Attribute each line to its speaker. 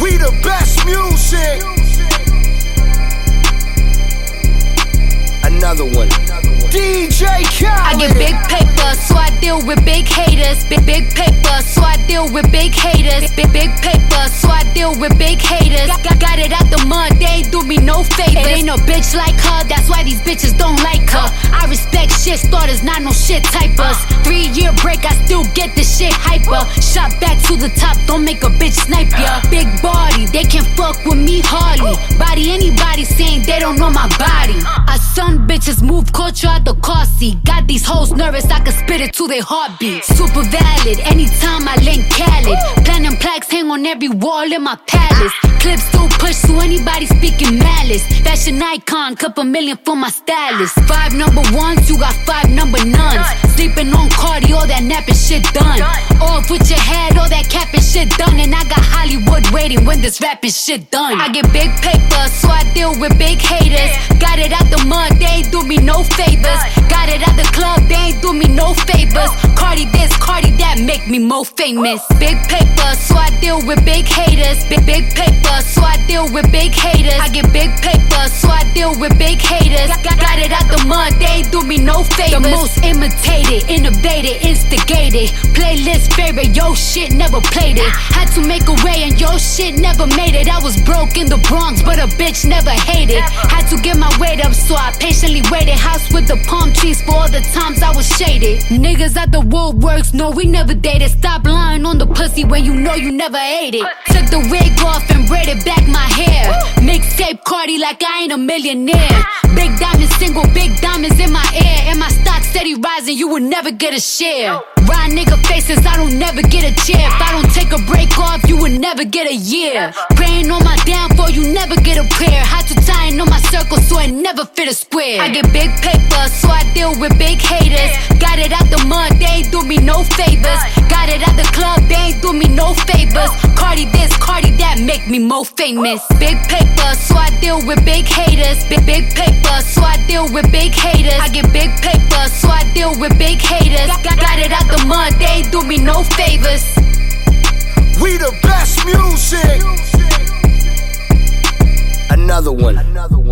Speaker 1: We the best music. Another one. DJ Khaled.
Speaker 2: I get big paper, so I deal with big haters. Big paper, so I deal with big haters. Big paper, so I deal with big haters. Got it out the mud, they ain't do me no favors. It ain't no bitch like her, that's why these bitches don't like her. I respect shit starters, not no shit typers. 3-year break, I still get this shit hyper. Shot back to the top, don't make a bitch snipe ya. Big body, they can fuck with me hardly. Body anybody saying they don't know my body. I son bitches move culture out the car seat. Got these hoes nervous, I can spit it to their heartbeat. Super valid, anytime I link Khaled. Platinum plaques hang on every wall in my palace. Clips still push to anybody speaking malice. Fashion icon, couple million for my stylist. 5 number ones, you got 5 number nuns. Sleeping on Cardi, all that napping shit done. Off with your head, all that capping shit done. And I got Hollywood waiting when this rapping shit done. I get big paper, so I deal with big haters. Got it out the mud, they ain't do me no favors. Got it out the club, they ain't do me no favors. Cardi this, Cardi that, make me more famous. Big paper, so I deal with big haters. Big paper, so I deal with big haters. I get big paper, so I deal with big haters. Got it out the mud, they ain't do me no favors. The most imitated, innovated, instigated. Playlist favorite, yo shit never played it. Had to make a way and yo shit never made it. I was broke in the Bronx, but a bitch never hated. Had to get my weight up, so I patiently waited. House with the palm trees for all the times I was shaded. Niggas at the woodworks, no we never dated. Stop lying on the pussy when you know you never ate it. Took the wig off and braided back my hair. Mixtape Cardi like I ain't a millionaire. Big diamonds single, big diamonds in my ear. And my stock steady rising, you will never get a share. Ride nigga faces, I don't never get a chair. If I don't take a break off, you will never get a year. Praying on my downfall, you never get a prayer. Had to tie in on my circle so it never fit a square. I get big paper, so I deal with big haters. Got it out the mud, they ain't do me no favors. Got it out the club, they ain't do me no favors. Cardi this, Cardi that, make me more famous. Big paper, so I deal with big haters. Big paper, so I deal with big haters. I get big paper, so I deal with big haters. Got it out the mud, they ain't do me no favors.
Speaker 1: We the best music. Another one.